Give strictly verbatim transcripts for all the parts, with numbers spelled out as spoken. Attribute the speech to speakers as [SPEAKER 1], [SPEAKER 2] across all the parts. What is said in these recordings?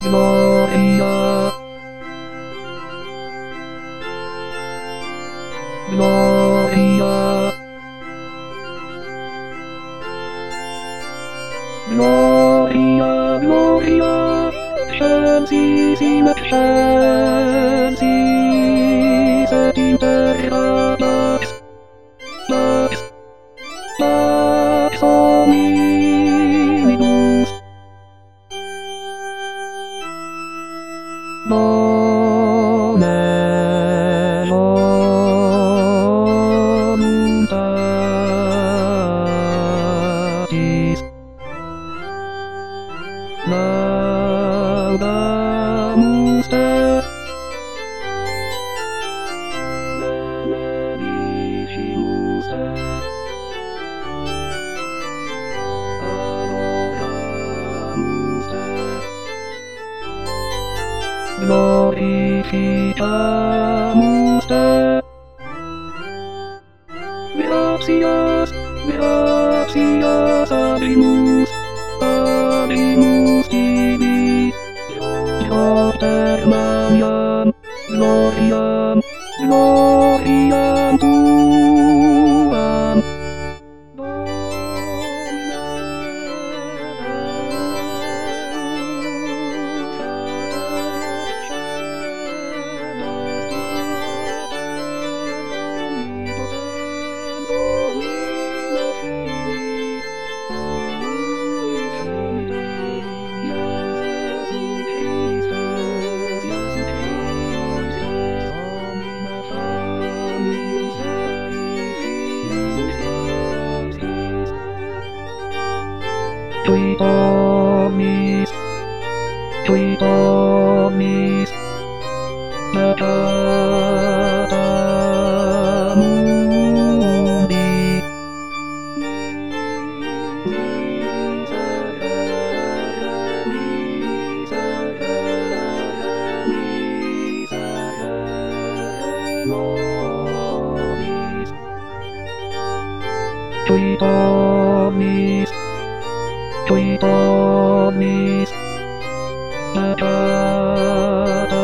[SPEAKER 1] Gloria, Gloria, Gloria, Gloria, Santissima, Santissima, Tinterra, Pax, Pax, Pax hominibus. Bone voluntatis laudamus te benedicimus te adoramus te glorificamus te. Gratias, gratias abimus, abimus tibi, Propter Maniam, gloriam, gloriam tuam. Tui omnis, tui omnis, peccata mundi. Miserere, miserere, miserere nobis. Tui omnis, tui omnis, peccata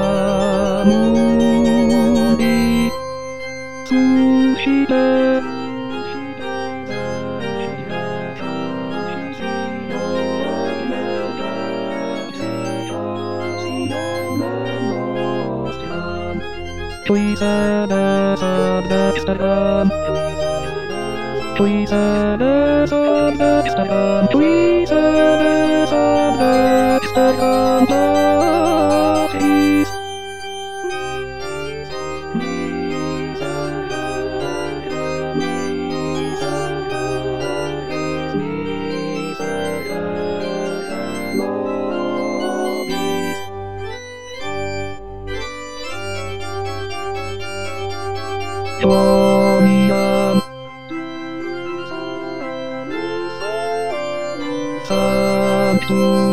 [SPEAKER 1] mundi, suscite, tui sedes ad dexteram, tui sedes ad dexteram, tui sedes ad dexteram Patris. Miserere, miserere, miserere nobis. Quoniam Sanctus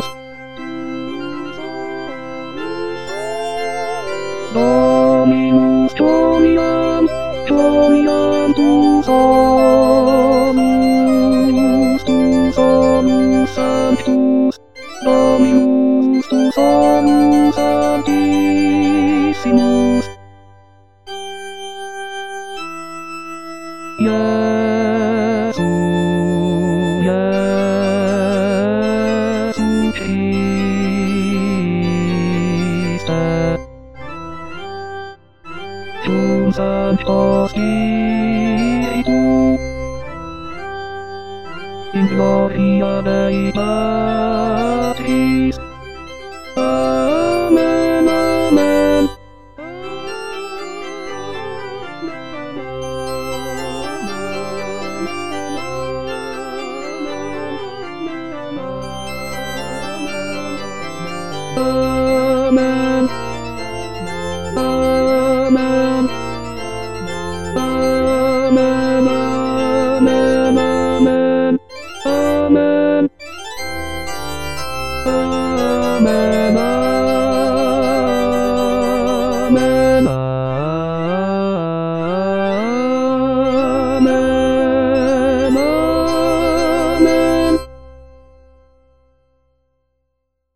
[SPEAKER 1] Dominus Quoniam, Quoniam tu sonus, tu sonus Sanctus, Dominus tu sonus Sanctissimus. Iesu, Iesu Christe, cum Sancto Spiritu, in gloria Dei Patris. Amen, amen. Amen.